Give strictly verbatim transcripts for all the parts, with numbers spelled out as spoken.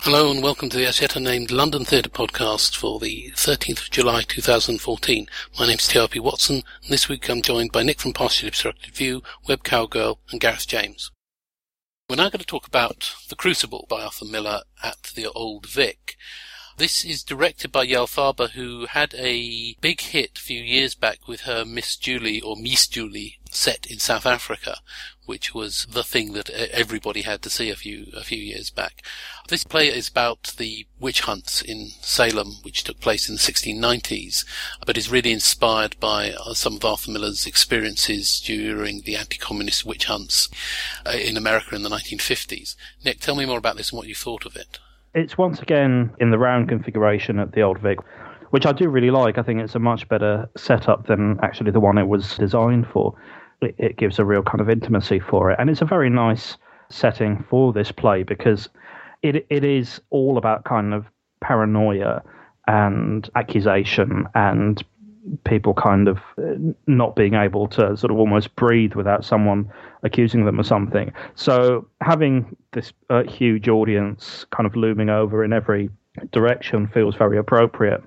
Hello and welcome to the as yet unnamed London Theatre Podcast for the thirteenth of July two thousand fourteen. My name's T R P Watson, and this week I'm joined by Nick from Partially Obstructed View, Web Cowgirl and Gareth James. We're now going to talk about The Crucible by Arthur Miller at the Old Vic. This is directed by Yael Farber, who had a big hit a few years back with her Miss Julie or Miss Julie set in South Africa, which was the thing that everybody had to see a few a few years back. This play is about the witch hunts in Salem, which took place in the sixteen nineties, but is really inspired by some of Arthur Miller's experiences during the anti-communist witch hunts in America in the nineteen fifties. Nick, tell me more about this and what you thought of it. It's once again in the round configuration at the Old Vic, which I do really like. I think it's a much better setup than actually the one it was designed for. It, it gives a real kind of intimacy for it. And it's a very nice setting for this play because it it is all about kind of paranoia and accusation and people kind of not being able to sort of almost breathe without someone accusing them of something. So having this uh, huge audience kind of looming over in every direction feels very appropriate.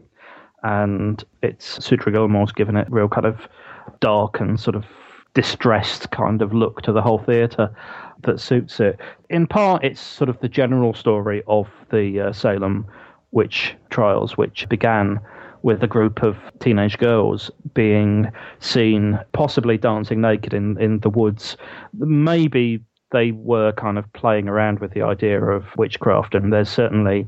And it's Sutra Gilmore's given it real kind of dark and sort of distressed kind of look to the whole theatre that suits it. In part, it's sort of the general story of the uh, Salem witch trials, which began with a group of teenage girls being seen possibly dancing naked in, in the woods. Maybe they were kind of playing around with the idea of witchcraft, and there's certainly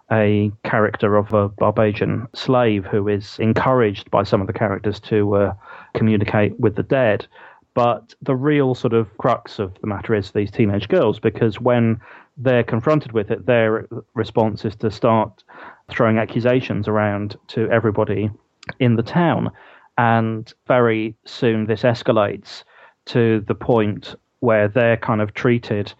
a character of a Barbadian slave who is encouraged by some of the characters to uh, communicate with the dead. But the real sort of crux of the matter is these teenage girls, because when they're confronted with it, their response is to start throwing accusations around to everybody in the town. And very soon this escalates to the point where they're kind of treated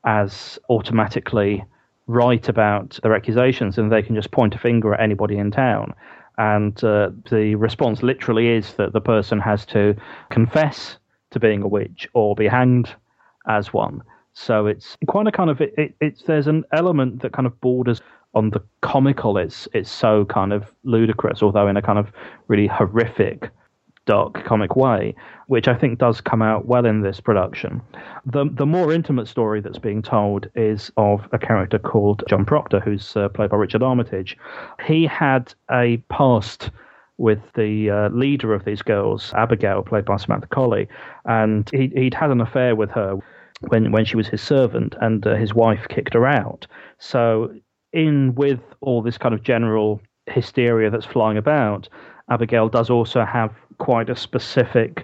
as automatically right about their accusations, and they can just point a finger at anybody in town. And uh, the response literally is that the person has to confess to being a witch or be hanged as one. So it's quite a kind of it, it, it's there's an element that kind of borders on the comical. It's it's so kind of ludicrous, although in a kind of really horrific, dark comic way, which I think does come out well in this production. The the more intimate story that's being told is of a character called John Proctor, who's uh, played by Richard Armitage. He had a past with the uh, leader of these girls, Abigail, played by Samantha Colley, and he, he'd had an affair with her when when she was his servant, and uh, his wife kicked her out. So in with all this kind of general hysteria that's flying about, Abigail does also have quite a specific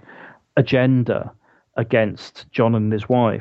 agenda against John and his wife,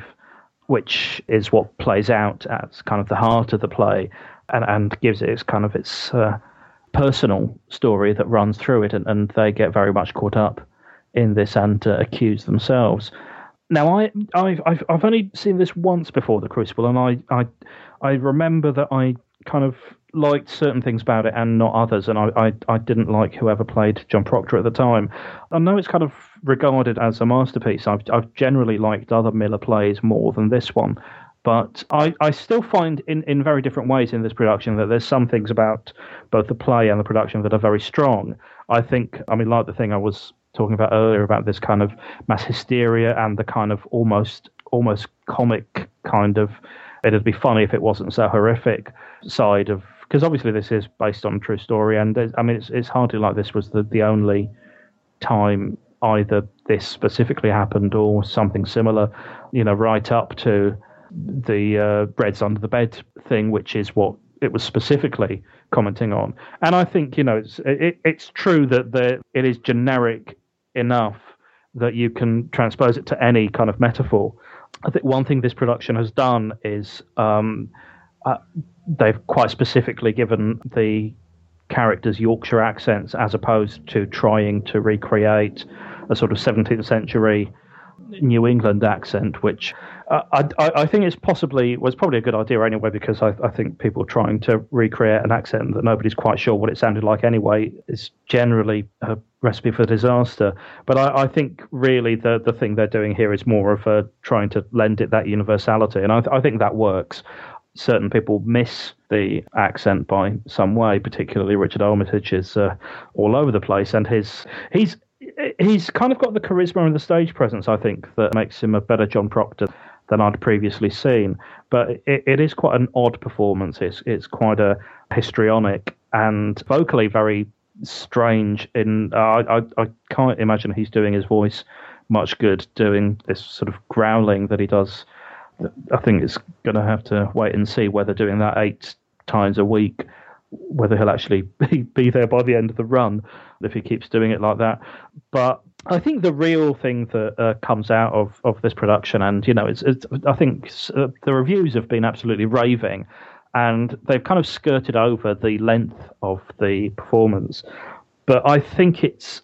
which is what plays out as kind of the heart of the play, and, and gives it its kind of its uh, personal story that runs through it, and, and they get very much caught up in this and uh, accuse themselves. Now, I, I've, I've I've only seen this once before, The Crucible, and I, I I remember that I kind of liked certain things about it and not others, and I, I, I didn't like whoever played John Proctor at the time. I know it's kind of regarded as a masterpiece. I've I've generally liked other Miller plays more than this one, but I, I still find in, in very different ways in this production that there's some things about both the play and the production that are very strong. I think, I mean, like the thing I was talking about earlier about this kind of mass hysteria and the kind of almost almost comic kind of, it'd be funny if it wasn't so horrific side of, because obviously this is based on a true story, and I mean it's it's hardly like this was the, the only time either this specifically happened or something similar, you know, right up to the uh, breads under the bed thing, which is what it was specifically commenting on. And I think, you know, it's it, it's true that the, it is generic enough that you can transpose it to any kind of metaphor. I think one thing this production has done is um, uh, they've quite specifically given the characters Yorkshire accents as opposed to trying to recreate a sort of seventeenth century New England accent, which uh, I, I think is possibly was probably a good idea anyway, because I, I think people trying to recreate an accent that nobody's quite sure what it sounded like anyway is generally a recipe for disaster. But I, I think really the the thing they're doing here is more of a trying to lend it that universality, and I, I think that works. certain people miss the accent by some way, particularly Richard Armitage is uh, all over the place, and his he's he's kind of got the charisma and the stage presence, I think, that makes him a better John Proctor than I'd previously seen. But it, it is quite an odd performance. It's it's quite a histrionic and vocally very strange. In uh, I, I I can't imagine he's doing his voice much good doing this sort of growling that he does. I think it's going to have to wait and see whether doing that eight times a week, whether he'll actually be, be there by the end of the run if he keeps doing it like that. But I think the real thing that uh, comes out of, of this production, and, you know, it's, it's I think uh, the reviews have been absolutely raving, and they've kind of skirted over the length of the performance. But I think it's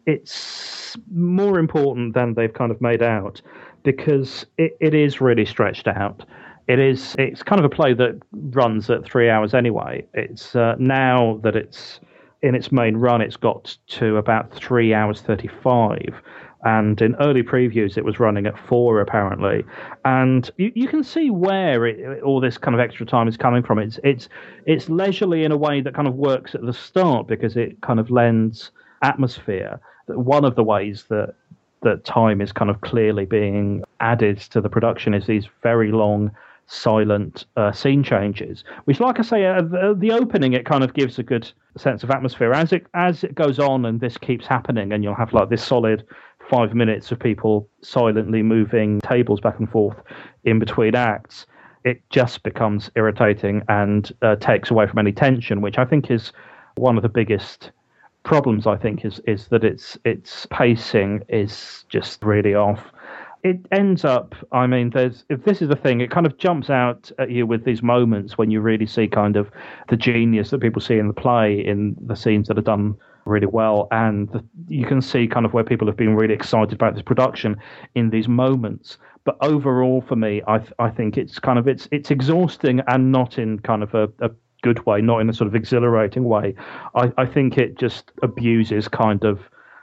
it's more important than they've kind of made out, because it, it is really stretched out. It is. It's kind of a play that runs at three hours anyway. It's uh, now that it's in its main run, it's got to about three hours thirty-five, and in early previews it was running at four apparently. And you, you can see where it, all this kind of extra time is coming from. It's it's it's leisurely in a way that kind of works at the start because it kind of lends atmosphere. One of the ways that that time is kind of clearly being added to the production is these very long, silent uh, scene changes, which, like I say, uh, the, the opening, it kind of gives a good sense of atmosphere. As it as it goes on and this keeps happening, and you'll have like this solid five minutes of people silently moving tables back and forth in between acts, it just becomes irritating and uh, takes away from any tension, which I think is one of the biggest problems. I think is is that its its pacing is just really off. It ends up, I mean, there's if this is the thing, it kind of jumps out at you with these moments when you really see kind of the genius that people see in the play, in the scenes that are done really well, and the, you can see kind of where people have been really excited about this production in these moments. But overall, for me, I I think it's kind of it's it's exhausting, and not in kind of a, a good way, not in a sort of exhilarating way. I, I think it just abuses kind of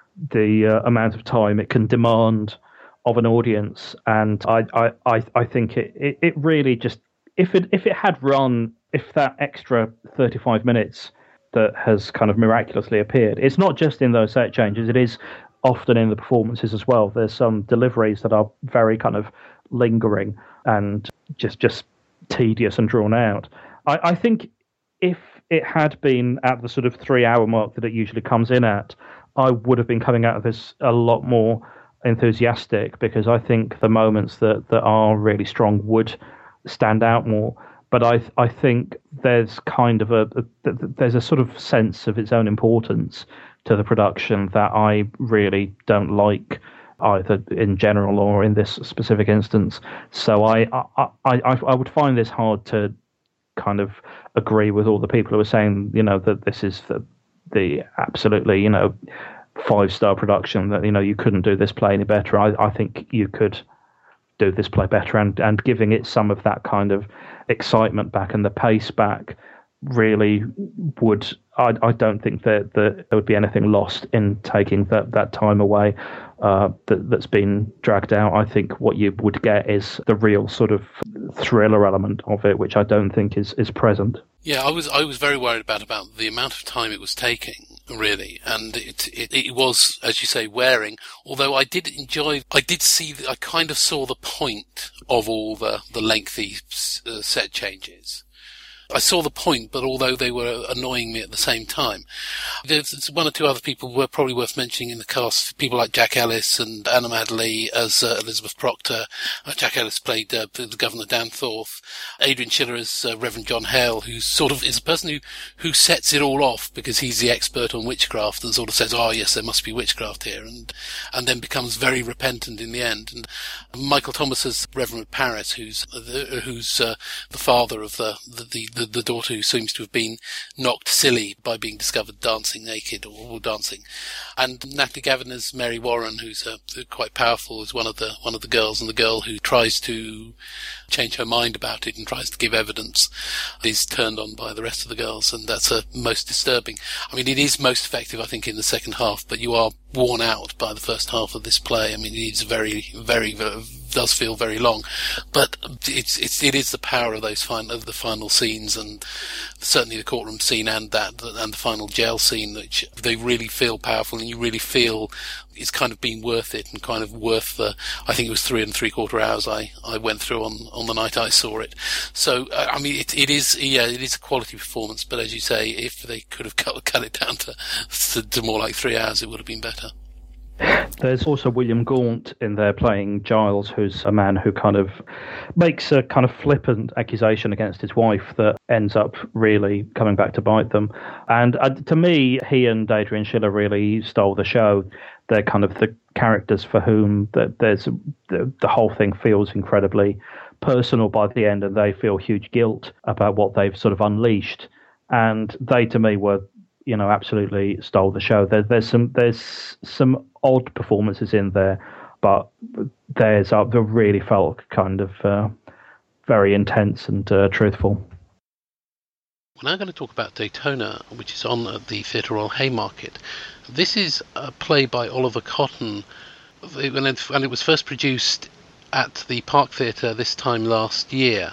the uh, amount of time it can demand of an audience, and I I, I, I think it, it, it really just if it if it had run if that extra thirty-five minutes that has kind of miraculously appeared, it's not just in those set changes, it is often in the performances as well. There's some deliveries that are very kind of lingering and just just tedious and drawn out. I, I think if it had been at the sort of three-hour mark that it usually comes in at, I would have been coming out of this a lot more enthusiastic, because I think the moments that, that are really strong would stand out more. But I I think there's kind of a, a there's a sort of sense of its own importance to the production that I really don't like, either in general or in this specific instance. So I I I, I would find this hard to kind of agree with all the people who are saying, you know, that this is the the absolutely, you know, five-star production, that, you know, you couldn't do this play any better. I, I think you could do this play better, and, and giving it some of that kind of excitement back and the pace back really would, I, I don't think that, that there would be anything lost in taking that, that time away uh, that, that's been dragged out. I think what you would get is the real sort of thriller element of it, which I don't think is, is present. Yeah, I was I was very worried about about the amount of time it was taking, really, and it it, it was, as you say, wearing. Although I did enjoy, I did see, I kind of saw the point of all the the lengthy uh, set changes. I saw the point, but although they were annoying me at the same time. There's one or two other people were probably worth mentioning in the cast, people like Jack Ellis and Anna Madley as uh, Elizabeth Proctor. Uh, Jack Ellis played uh, the Governor Danforth. Adrian Schiller as uh, Reverend John Hale, who sort of is a person who, who sets it all off because he's the expert on witchcraft and sort of says, oh yes, there must be witchcraft here, and and then becomes very repentant in the end. And Michael Thomas as Reverend Paris, who's uh, the, who's uh, the father of the the, the The, the daughter who seems to have been knocked silly by being discovered dancing naked or, or dancing, and Natalie Gavin as Mary Warren, who's uh, quite powerful, is one of the one of the girls, and the girl who tries to change her mind about it and tries to give evidence is turned on by the rest of the girls, and that's uh, most disturbing. I mean, it is most effective, I think, in the second half, but you are worn out by the first half of this play. I mean, it is very, very, very does feel very long, but it's it's it is the power of those final of the final scenes, and certainly the courtroom scene and that and the final jail scene, which they really feel powerful, and you really feel it's kind of been worth it, and kind of worth the, I think it was three and three quarter hours I, I went through on, on the night I saw it. So, I mean, it, it is, yeah, it is a quality performance, but as you say, if they could have cut, cut it down to, to, to more like three hours, it would have been better. There's also William Gaunt in there playing Giles, who's a man who kind of makes a kind of flippant accusation against his wife that ends up really coming back to bite them. And uh, to me, he and Adrian Schiller really stole the show. They're kind of the characters for whom the, there's the, the whole thing feels incredibly personal by the end, and they feel huge guilt about what they've sort of unleashed. And they, to me, were, you know, absolutely stole the show. There, there's some there's some odd performances in there, but there's uh, they really felt kind of uh, very intense and uh, truthful. We're now going to talk about Daytona, which is on at the Theatre Royal Haymarket. This is a play by Oliver Cotton, and it, and it was first produced at the Park Theatre this time last year.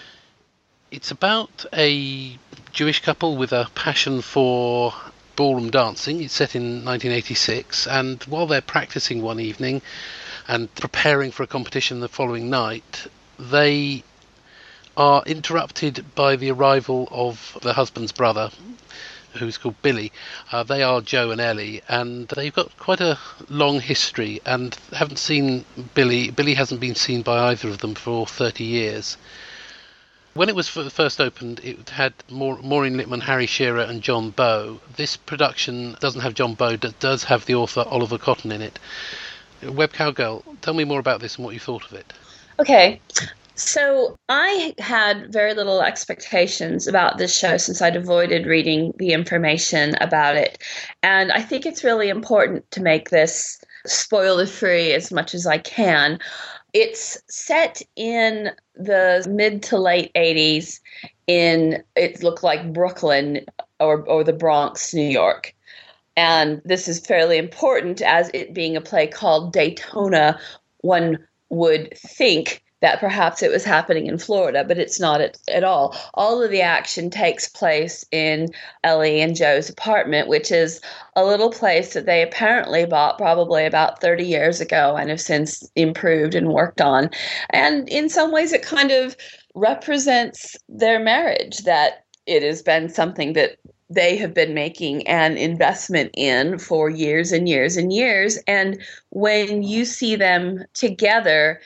It's about a Jewish couple with a passion for ballroom dancing. It's set in nineteen eighty-six, and while they're practicing one evening and preparing for a competition the following night, they are interrupted by the arrival of the husband's brother, who's called Billy. Uh, they are Joe and Ellie, and they've got quite a long history and haven't seen Billy. Billy hasn't been seen by either of them for thirty years. When it was first opened, it had Maureen Lipman, Harry Shearer and John Bowe. This production doesn't have John Bowe, but does have the author Oliver Cotton in it. Web Cowgirl, tell me more about this and what you thought of it. Okay. So I had very little expectations about this show since I'd avoided reading the information about it. And I think it's really important to make this spoiler-free as much as I can. It's set in the mid to late eighties in, it looked like Brooklyn or, or the Bronx, New York. And this is fairly important, as it being a play called Daytona, one would think that perhaps it was happening in Florida, but it's not at, at all. All of the action takes place in Ellie and Joe's apartment, which is a little place that they apparently bought probably about thirty years ago and have since improved and worked on. And in some ways it kind of represents their marriage, that it has been something that they have been making an investment in for years and years and years. And when you see them together,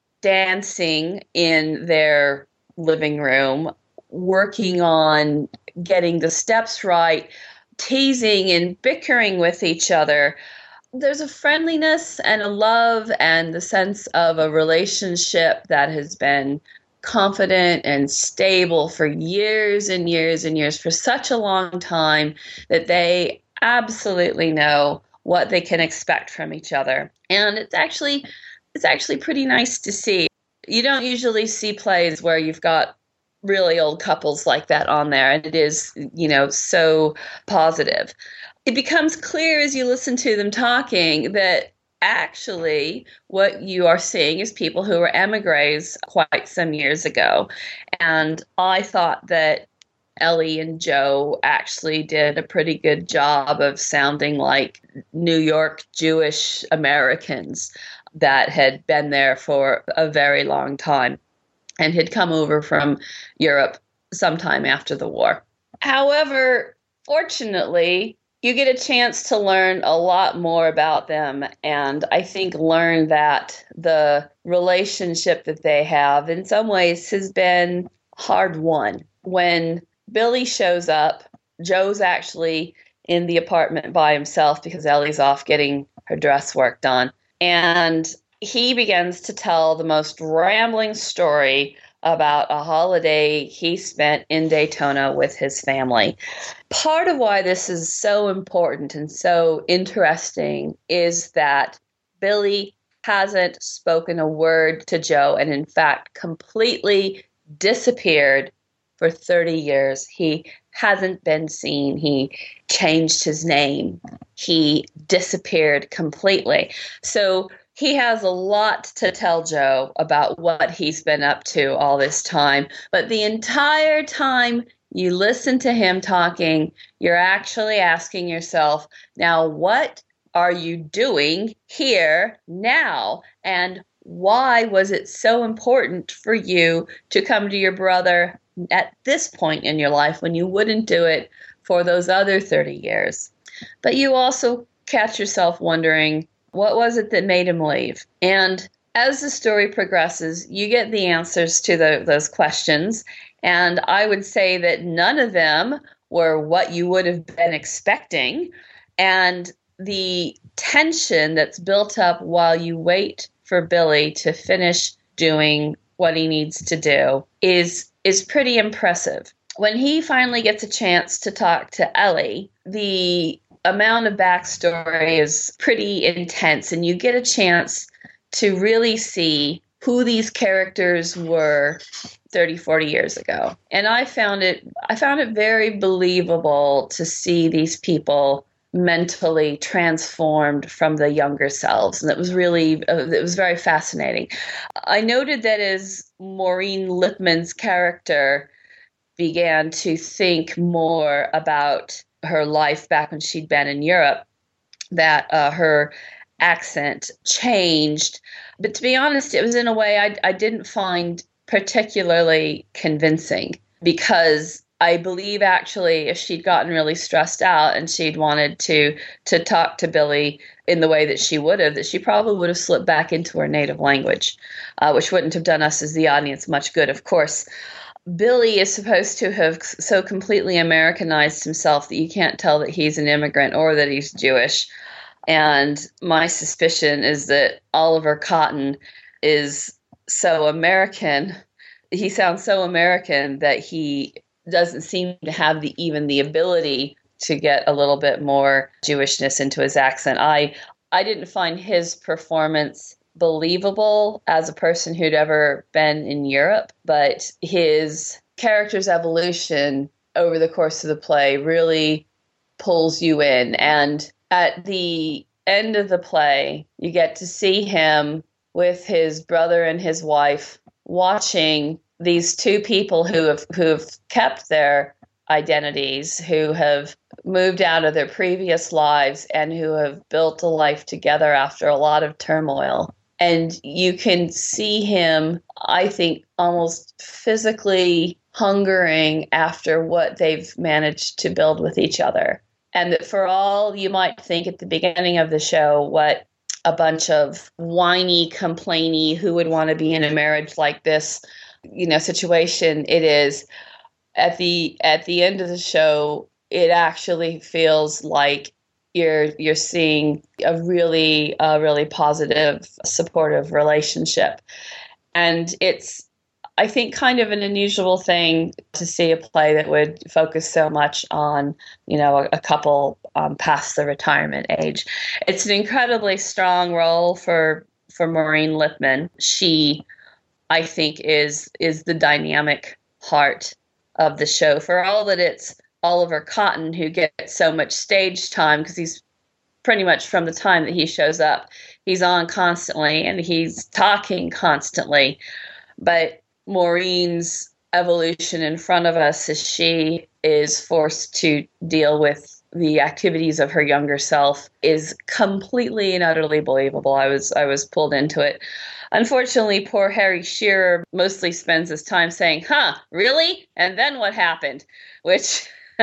dancing in their living room, working on getting the steps right, teasing and bickering with each other, there's a friendliness and a love and the sense of a relationship that has been confident and stable for years and years and years, for such a long time, that they absolutely know what they can expect from each other. And it's actually It's actually pretty nice to see. You don't usually see plays where you've got really old couples like that on there, and it is, you know, so positive. It becomes clear as you listen to them talking that actually what you are seeing is people who were emigres quite some years ago. And I thought that Ellie and Joe actually did a pretty good job of sounding like New York Jewish Americans that had been there for a very long time and had come over from Europe sometime after the war. However, fortunately, you get a chance to learn a lot more about them, and I think learn that the relationship that they have in some ways has been hard won. When Billy shows up, Joe's actually in the apartment by himself because Ellie's off getting her dress work done. And he begins to tell the most rambling story about a holiday he spent in Daytona with his family. Part of why this is so important and so interesting is that Billy hasn't spoken a word to Joe, and in fact completely disappeared for thirty years. He hasn't been seen. He changed his name. He disappeared completely. So he has a lot to tell Joe about what he's been up to all this time. But the entire time you listen to him talking, you're actually asking yourself, now what are you doing here now? And why was it so important for you to come to your brother at this point in your life when you wouldn't do it for those other thirty years? But you also catch yourself wondering, what was it that made him leave? And as the story progresses, you get the answers to the, those questions. And I would say that none of them were what you would have been expecting. And the tension that's built up while you wait for Billy to finish doing what he needs to do is is pretty impressive. When he finally gets a chance to talk to Ellie, the amount of backstory is pretty intense, and you get a chance to really see who these characters were thirty, forty years ago. And I found it I found it very believable to see these people mentally transformed from the younger selves, and it was really uh, it was very fascinating. I noted that as Maureen Lipman's character began to think more about her life back when she'd been in Europe, that uh, her accent changed. But to be honest, it was in a way I, I didn't find particularly convincing, because I believe actually if she'd gotten really stressed out and she'd wanted to to talk to Billy in the way that she would have, that she probably would have slipped back into her native language, uh, which wouldn't have done us as the audience much good, of course. Billy is supposed to have so completely Americanized himself that you can't tell that he's an immigrant or that he's Jewish. And my suspicion is that Oliver Cotton is so American, he sounds so American that he doesn't seem to have the even the ability to get a little bit more Jewishness into his accent. I I didn't find his performance believable as a person who'd ever been in Europe, but his character's evolution over the course of the play really pulls you in. And at the end of the play, you get to see him with his brother and his wife watching these two people who have who have kept their identities, who have moved out of their previous lives and who have built a life together after a lot of turmoil. And you can see him, I think, almost physically hungering after what they've managed to build with each other. And that for all you might think at the beginning of the show, what a bunch of whiny, complainy, who would want to be in a marriage like this, you know, situation it is, at the at the end of the show, it actually feels like you're you're seeing a really uh, really positive, supportive relationship. And it's, I think, kind of an unusual thing to see a play that would focus so much on, you know, a, a couple um, past the retirement age. It's an incredibly strong role for for Maureen Lipman. She, I think, is is the dynamic heart of the show. For all that it's Oliver Cotton who gets so much stage time, because he's pretty much from the time that he shows up, he's on constantly and he's talking constantly. But Maureen's evolution in front of us as she is forced to deal with the activities of her younger self is completely and utterly believable. I was I was pulled into it. Unfortunately, poor Harry Shearer mostly spends his time saying, huh, really? And then what happened? Which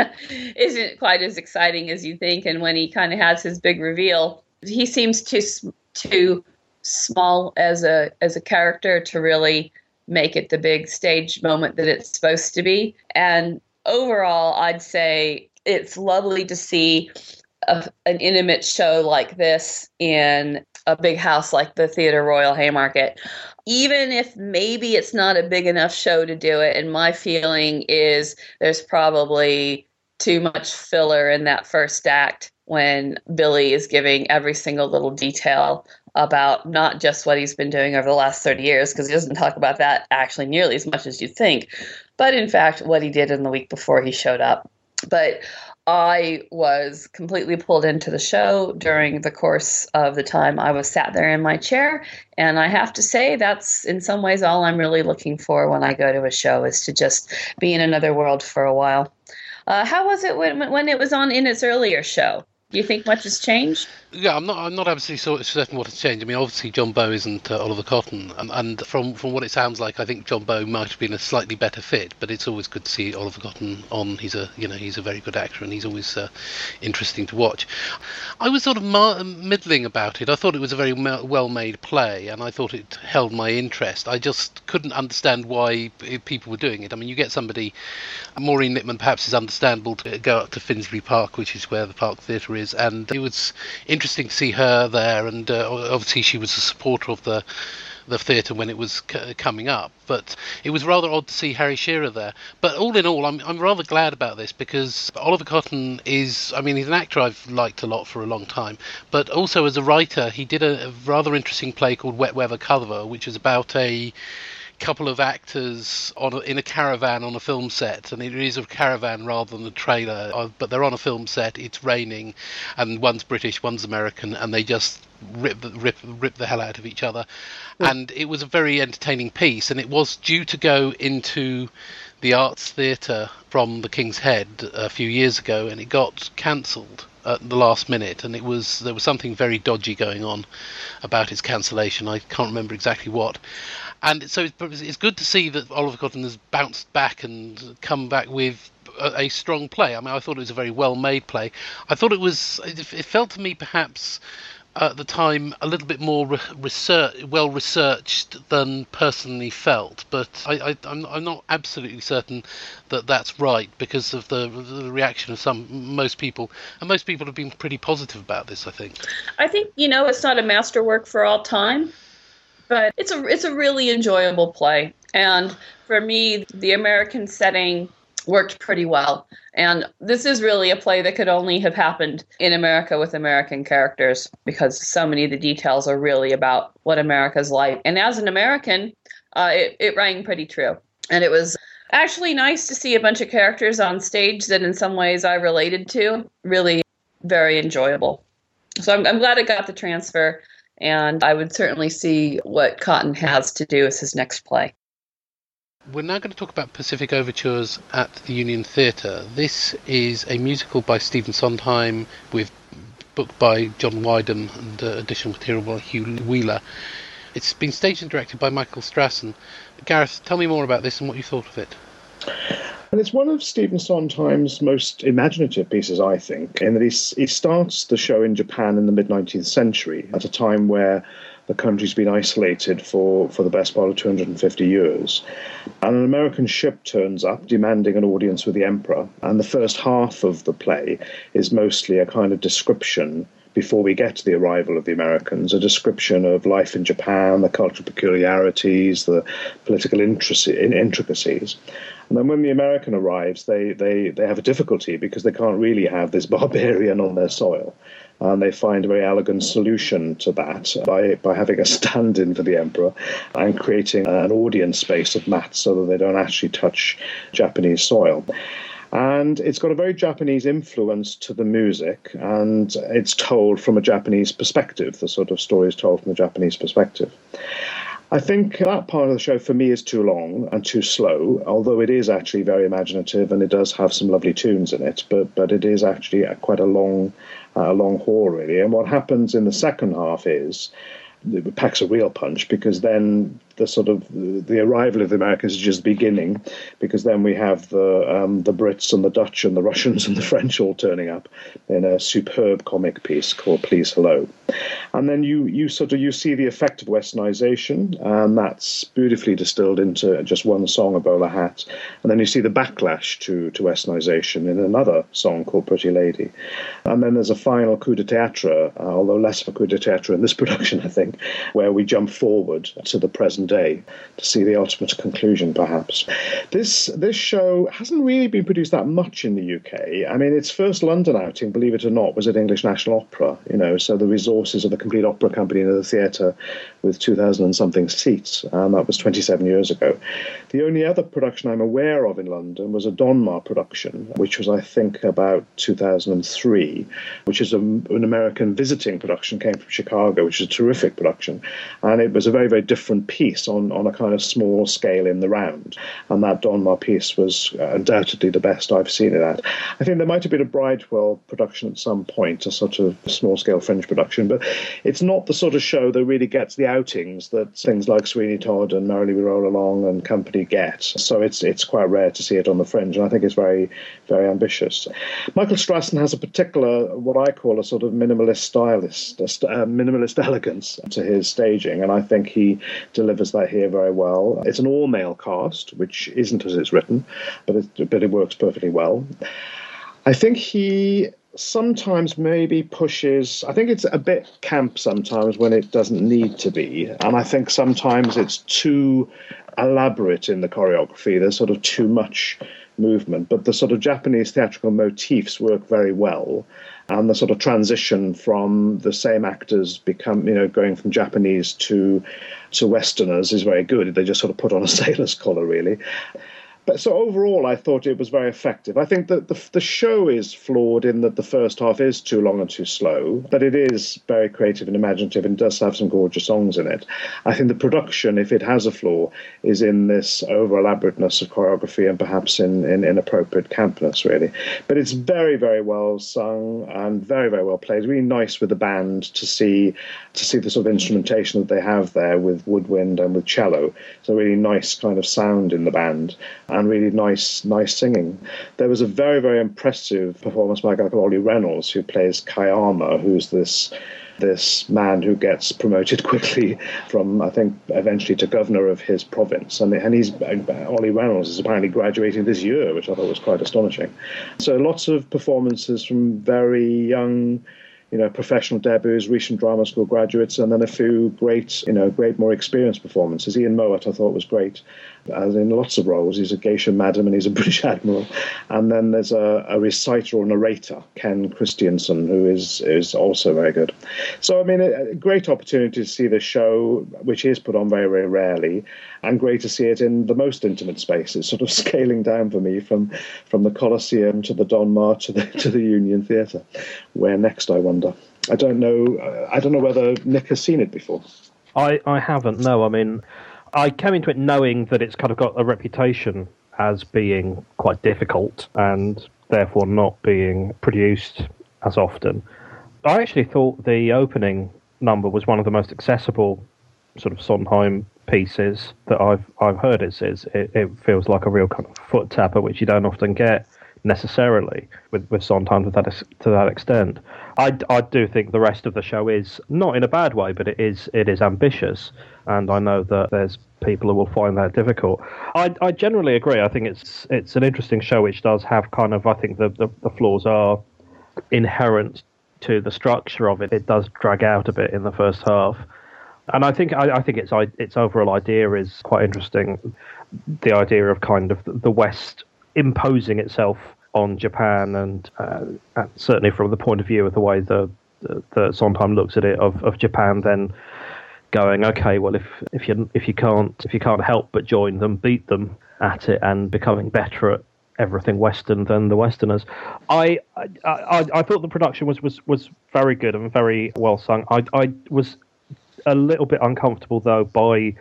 isn't quite as exciting as you think. And when he kind of has his big reveal, he seems too too small as a as a character to really make it the big stage moment that it's supposed to be. And overall, I'd say it's lovely to see a, an intimate show like this in a big house like the Theatre Royal Haymarket, even if maybe it's not a big enough show to do it. And my feeling is there's probably too much filler in that first act when Billy is giving every single little detail about not just what he's been doing over the last thirty years, because he doesn't talk about that actually nearly as much as you'd think, but in fact what he did in the week before he showed up. But I was completely pulled into the show during the course of the time I was sat there in my chair. And I have to say that's in some ways all I'm really looking for when I go to a show, is to just be in another world for a while. Uh, how was it when, when it was on in its earlier show? Do you think much has changed? Yeah, I'm not. I'm not absolutely certain what has changed. I mean, obviously John Bowe isn't uh, Oliver Cotton, and, and from from what it sounds like, I think John Bowe might have been a slightly better fit. But it's always good to see Oliver Cotton on. He's a you know he's a very good actor, and he's always uh, interesting to watch. I was sort of mar- middling about it. I thought it was a very ma- well-made play, and I thought it held my interest. I just couldn't understand why people were doing it. I mean, you get somebody, Maureen Lipman perhaps is understandable to go up to Finsbury Park, which is where the Park Theatre is, and it was interesting to see her there, and uh, obviously she was a supporter of the the theatre when it was c- coming up, but it was rather odd to see Harry Shearer there. But all in all, I'm I'm rather glad about this, because Oliver Cotton is, I mean, he's an actor I've liked a lot for a long time, but also as a writer, he did a, a rather interesting play called Wet Weather Cover, which is about a couple of actors on a, in a caravan on a film set, and it is a caravan rather than a trailer, uh, but they're on a film set, it's raining, and one's British, one's American, and they just rip the, rip, rip the hell out of each other. Yeah. And it was a very entertaining piece, and it was due to go into the Arts Theatre from the King's Head a few years ago, and it got cancelled at the last minute, and it was there was something very dodgy going on about its cancellation. I can't remember exactly what. And so it's good to see that Oliver Cotton has bounced back and come back with a, a strong play. I mean, I thought it was a very well-made play. I thought it was, it, it felt to me perhaps at the time a little bit more re- research, well-researched than personally felt. But I, I, I'm, I'm not absolutely certain that that's right, because of the, the reaction of some most people. And most people have been pretty positive about this, I think. I think, you know, it's not a masterwork for all time, but it's a it's a really enjoyable play. And for me, the American setting worked pretty well. And this is really a play that could only have happened in America with American characters, because so many of the details are really about what America's like. And as an American, uh, it, it rang pretty true. And it was actually nice to see a bunch of characters on stage that in some ways I related to. Really very enjoyable. So I'm, I'm glad it got the transfer. And I would certainly see what Cotton has to do as his next play. We're now going to talk about Pacific Overtures at the Union Theatre. This is a musical by Stephen Sondheim with book by John Wyndham and uh, additional material by Hugh Wheeler. It's been staged and directed by Michael Strassen. Gareth, tell me more about this and what you thought of it. And it's one of Stephen Sondheim's most imaginative pieces, I think, in that he, he starts the show in Japan in the mid-nineteenth century, at a time where the country's been isolated for, for the best part of two hundred fifty years. And an American ship turns up demanding an audience with the emperor. And the first half of the play is mostly a kind of description, before we get to the arrival of the Americans, a description of life in Japan, the cultural peculiarities, the political intricacies. And then when the American arrives, they, they, they have a difficulty, because they can't really have this barbarian on their soil. And they find a very elegant solution to that by, by having a stand-in for the emperor and creating an audience space of mats so that they don't actually touch Japanese soil. And it's got a very Japanese influence to the music, and it's told from a Japanese perspective. The sort of story is told from a Japanese perspective. I think that part of the show for me is too long and too slow, although it is actually very imaginative and it does have some lovely tunes in it, but but it is actually quite a long, uh, a long haul, really. And what happens in the second half is it packs a real punch, because then the sort of the arrival of the Americans is just beginning, because then we have the um, the Brits and the Dutch and the Russians and the French all turning up in a superb comic piece called Please Hello. And then you you sort of you see the effect of westernization, and that's beautifully distilled into just one song, A Bowler Hat. And then you see the backlash to, to westernization in another song called Pretty Lady. And then there's a final coup de théâtre, uh, although less of a coup de théâtre in this production, I think, where we jump forward to the present present day to see the ultimate conclusion, perhaps. This this show hasn't really been produced that much in the U K. I mean, its first London outing, believe it or not, was at English National Opera, you know, so the resources of the complete opera company in the theatre with two thousand and something seats, and that was twenty-seven years ago. The only other production I'm aware of in London was a Donmar production, which was, I think, about two thousand three, which is a, an American visiting production, came from Chicago, which is a terrific production. And it was a very, very different piece on, on a kind of small scale in the round. And that Donmar piece was undoubtedly the best I've seen it at. I think there might have been a Bridewell production at some point, a sort of small-scale French production, but it's not the sort of show that really gets the outings that things like Sweeney Todd and Merrily We Roll Along and company get. So it's it's quite rare to see it on the fringe, and I think it's very, very ambitious. Michael Strassen has a particular, what I call a sort of minimalist stylist, a st- uh, minimalist elegance to his staging, and I think he delivers that here very well. It's an all-male cast, which isn't as it's written, but it, but it works perfectly well. I think he sometimes maybe pushes, I think it's a bit camp sometimes when it doesn't need to be, and I think sometimes it's too elaborate in the choreography. There's sort of too much movement, but the sort of Japanese theatrical motifs work very well, and the sort of transition from the same actors become, you know, going from Japanese to to Westerners is very good. They just sort of put on a sailor's collar, really. But so overall, I thought it was very effective. I think that the, the show is flawed in that the first half is too long and too slow, but it is very creative and imaginative and does have some gorgeous songs in it. I think the production, if it has a flaw, is in this over-elaborateness of choreography and perhaps in, in inappropriate campness, really. But it's very, very well sung and very, very well played. It's really nice with the band to see to see the sort of instrumentation that they have there with woodwind and with cello. It's a really nice kind of sound in the band, and really nice nice singing. There was a very, very impressive performance by a guy called Ollie Reynolds, who plays Kayama, who's this this man who gets promoted quickly from, I think, eventually to governor of his province. And, and he's Ollie Reynolds is apparently graduating this year, which I thought was quite astonishing. So lots of performances from very young, you know, professional debuts, recent drama school graduates, and then a few great, you know, great more experienced performances. Ian Mowat, I thought, was great, as in lots of roles. He's a geisha madam and he's a British admiral. And then there's a, a reciter or narrator, Ken Christiansen, who is is also very good. So, I mean, a, a great opportunity to see this show, which is put on very, very rarely, and great to see it in the most intimate space. It's sort of scaling down for me from from the Coliseum to the Donmar to the to the Union Theatre. Where next, I wonder. I don't know. Uh, I don't know whether Nick has seen it before. I, I haven't. No, I mean, I came into it knowing that it's kind of got a reputation as being quite difficult and therefore not being produced as often. I actually thought the opening number was one of the most accessible sort of Sondheim pieces that I've I've heard. It is. It, it feels like a real kind of foot tapper, which you don't often get necessarily with, with Sondheim to that to that extent. I, I do think the rest of the show is not in a bad way, but it is it is ambitious, and I know that there's people who will find that difficult. I, I generally agree. I think it's it's an interesting show which does have kind of, I think the, the, the flaws are inherent to the structure of it. It does drag out a bit in the first half, and I think I, I think its its overall idea is quite interesting. The idea of kind of the West imposing itself on Japan, and, uh, and certainly from the point of view of the way the, the, the Sondheim looks at it, of, of Japan then going, okay, well, if if you if you can't if you can't help but join them, beat them at it, and becoming better at everything Western than the Westerners. I I, I, I thought the production was, was, was very good and very well sung. I I was a little bit uncomfortable though by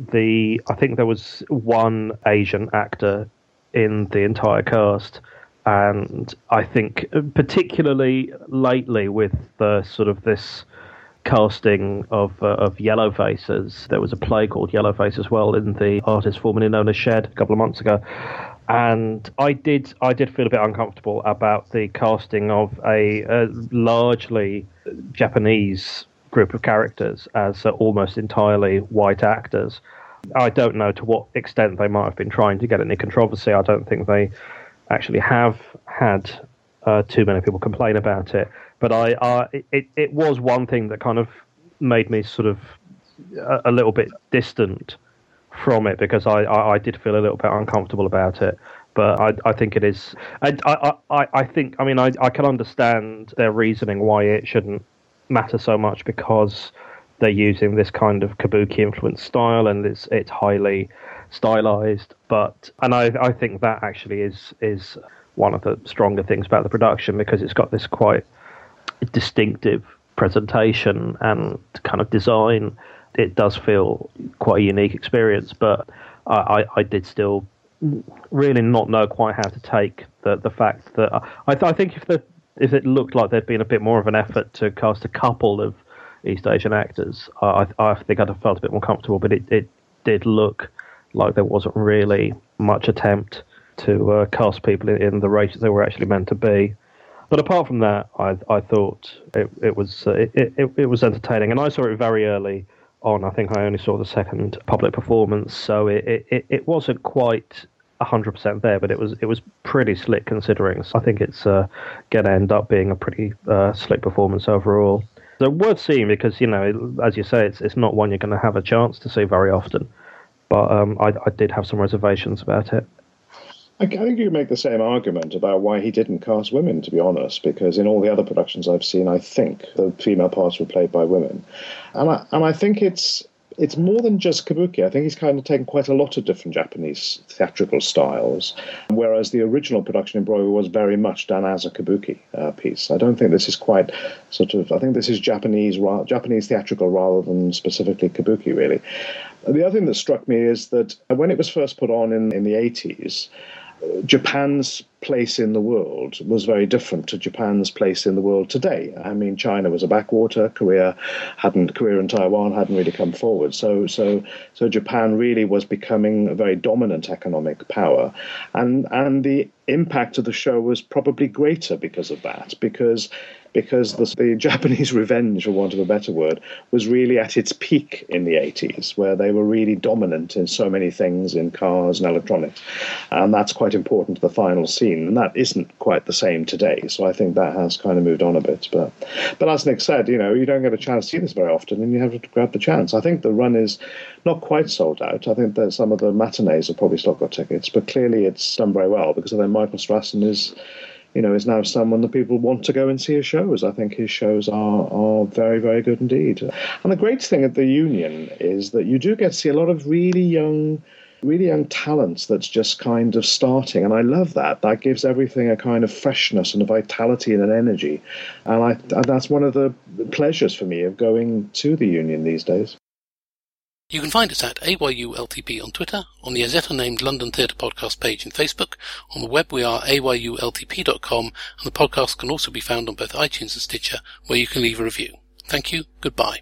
the I think there was one Asian actor in the entire cast, and I think particularly lately with the sort of this casting of uh, of Yellow Faces, there was a play called Yellow Face as well in the artist formerly known as Shed a couple of months ago, and I did I did feel a bit uncomfortable about the casting of a, a largely Japanese group of characters as uh, almost entirely white actors. I don't know to what extent they might have been trying to get any controversy. I don't think they actually have had uh, too many people complain about it. But I, uh, it, it was one thing that kind of made me sort of a, a little bit distant from it because I, I, I did feel a little bit uncomfortable about it. But I, I think it is. I, I, I, I think. I mean, I, I can understand their reasoning why it shouldn't matter so much because they're using this kind of kabuki influenced style and it's it's highly stylized. But and I I think that actually is is one of the stronger things about the production because it's got this quite distinctive presentation and kind of design. It does feel quite a unique experience, but I, I, I did still really not know quite how to take the the fact that I, I think if the if it looked like there'd been a bit more of an effort to cast a couple of East Asian actors, I I think I'd have felt a bit more comfortable. But it, it did look like there wasn't really much attempt to uh, cast people in, in the races they were actually meant to be. But apart from that, I I thought it it was uh, it, it it was entertaining, and I saw it very early on. I think I only saw the second public performance, so it it, it wasn't quite one hundred percent there, but it was it was pretty slick considering. So I think it's uh, going to end up being a pretty uh, slick performance overall. So worth seeing because, you know, as you say, it's it's not one you're going to have a chance to see very often. But um, I, I did have some reservations about it. I think you can make the same argument about why he didn't cast women, to be honest, because in all the other productions I've seen, I think the female parts were played by women. And I, and I think it's it's more than just kabuki. I think he's kind of taken quite a lot of different Japanese theatrical styles, whereas the original production in Broadway was very much done as a kabuki uh, piece. I don't think this is quite sort of, I think this is Japanese, Japanese theatrical rather than specifically kabuki, really. The other thing that struck me is that when it was first put on in, in the eighties, Japan's place in the world was very different to Japan's place in the world today. I mean, China was a backwater. Korea hadn't. Korea and Taiwan hadn't really come forward. So, so, so Japan really was becoming a very dominant economic power, and and the impact of the show was probably greater because of that. Because. Because the, the Japanese revenge, for want of a better word, was really at its peak in the eighties, where they were really dominant in so many things, in cars and electronics. And that's quite important to the final scene. And that isn't quite the same today. So I think that has kind of moved on a bit. But but as Nick said, you know, you don't get a chance to see this very often, and you have to grab the chance. I think the run is not quite sold out. I think that some of the matinees have probably still got tickets. But clearly it's done very well, because then Michael Strassen is... you know, is now someone that people want to go and see his shows. I think his shows are, are very, very good indeed. And the great thing at the Union is that you do get to see a lot of really young, really young talents that's just kind of starting. And I love that. That gives everything a kind of freshness and a vitality and an energy. And, I, and that's one of the pleasures for me of going to the Union these days. You can find us at A Y U L T P on Twitter, on the Azetta named London Theatre Podcast page in Facebook. On the web we are A Y U L T P dot com, and the podcast can also be found on both iTunes and Stitcher, where you can leave a review. Thank you, goodbye.